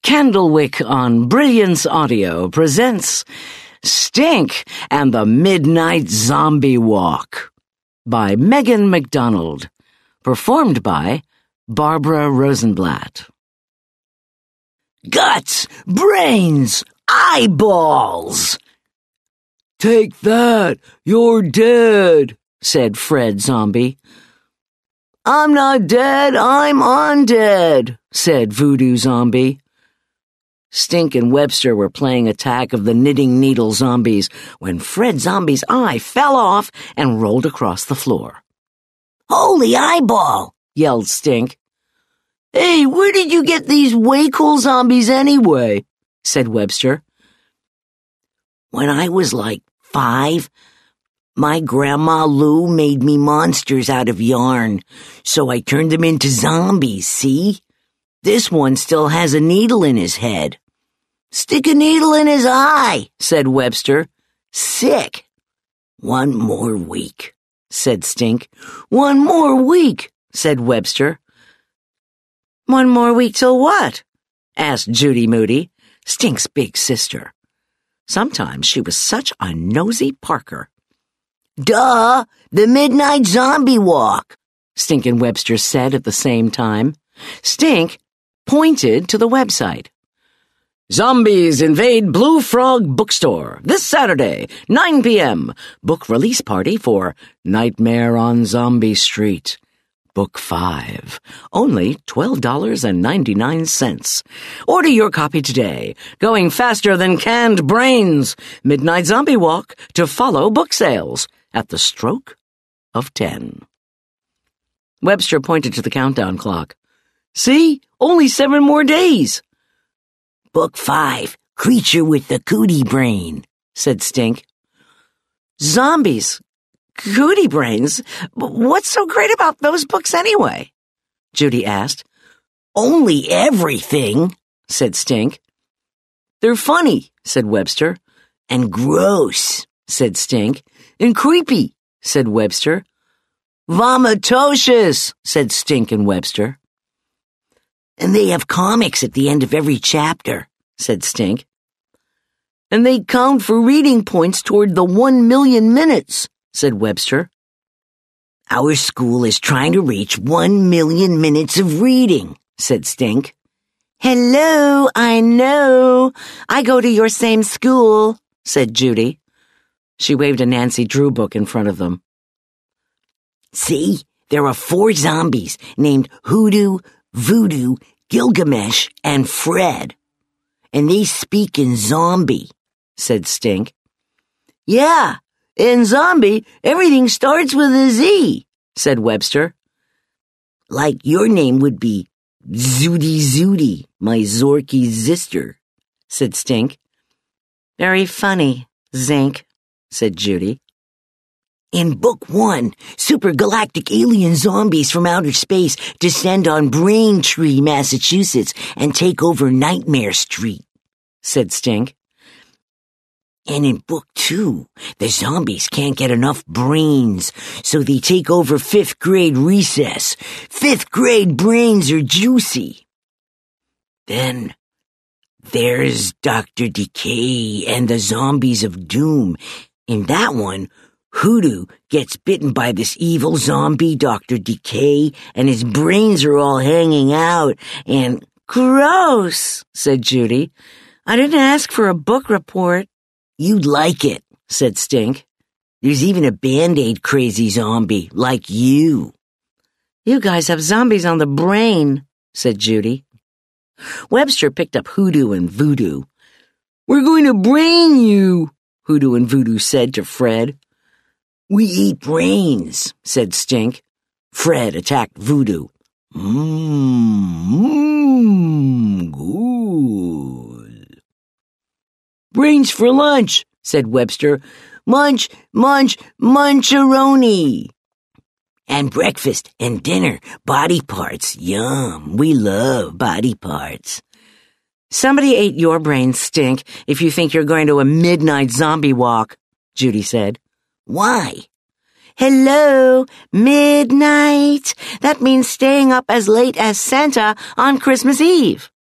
Candlewick on Brilliance Audio presents Stink and the Midnight Zombie Walk by Megan McDonald, performed by Barbara Rosenblatt. Guts, brains, eyeballs! Take that, you're dead, said Fred Zombie. I'm not dead, I'm undead, said Voodoo Zombie. Stink and Webster were playing Attack of the Knitting Needle Zombies when Fred Zombie's eye fell off and rolled across the floor. Holy eyeball! Yelled Stink. Hey, where did you get these way cool zombies anyway? Said Webster. When I was like 5, my grandma Lou made me monsters out of yarn, so I turned them into zombies, see? This one still has a needle in his head. Stick a needle in his eye, said Webster. Sick. 1 more week, said Stink. 1 more week, said Webster. 1 more week till what? Asked Judy Moody, Stink's big sister. Sometimes she was such a nosy Parker. Duh, the Midnight Zombie Walk, Stink and Webster said at the same time. Stink pointed to the website. Zombies invade Blue Frog Bookstore this Saturday, 9 p.m. Book release party for Nightmare on Zombie Street. Book 5. Only $12.99. Order your copy today. Going faster than canned brains. Midnight Zombie Walk to follow book sales at the stroke of 10. Webster pointed to the countdown clock. See? Only 7 more days. Book 5, Creature with the Cootie Brain, said Stink. Zombies? Cootie brains? What's so great about those books anyway? Judy asked. Only everything, said Stink. They're funny, said Webster. And gross, said Stink. And creepy, said Webster. Vomitocious, said Stink and Webster. And they have comics at the end of every chapter, said Stink. And they count for reading points toward the 1 million minutes, said Webster. Our school is trying to reach 1 million minutes of reading, said Stink. Hello, I know. I go to your same school, said Judy. She waved a Nancy Drew book in front of them. See, there are 4 zombies named Hoodoo, Voodoo, Gilgamesh, and Fred. And they speak in zombie, said Stink. Yeah, in zombie, everything starts with a Z, said Webster. Like your name would be Zooty Zooty, my Zorky Zister, said Stink. Very funny, Zink, said Judy. In Book 1, supergalactic alien zombies from outer space descend on Braintree, Massachusetts, and take over Nightmare Street, said Stink. And in Book 2, the zombies can't get enough brains, so they take over 5th grade recess. 5th grade brains are juicy. Then there's Dr. Decay and the Zombies of Doom. In that one, Hoodoo gets bitten by this evil zombie, Dr. Decay, and his brains are all hanging out, and... Gross, said Judy. I didn't ask for a book report. You'd like it, said Stink. There's even a Band-Aid crazy zombie, like you. You guys have zombies on the brain, said Judy. Webster picked up Hoodoo and Voodoo. We're going to brain you, Hoodoo and Voodoo said to Fred. We eat brains, said Stink. Fred attacked Voodoo. Good. Brains for lunch, said Webster. Munch, munch, muncharoni. And breakfast and dinner, body parts. Yum, we love body parts. Somebody ate your brains, Stink, if you think you're going to a midnight zombie walk, Judy said. Why? Hello, midnight. That means staying up as late as Santa on Christmas Eve.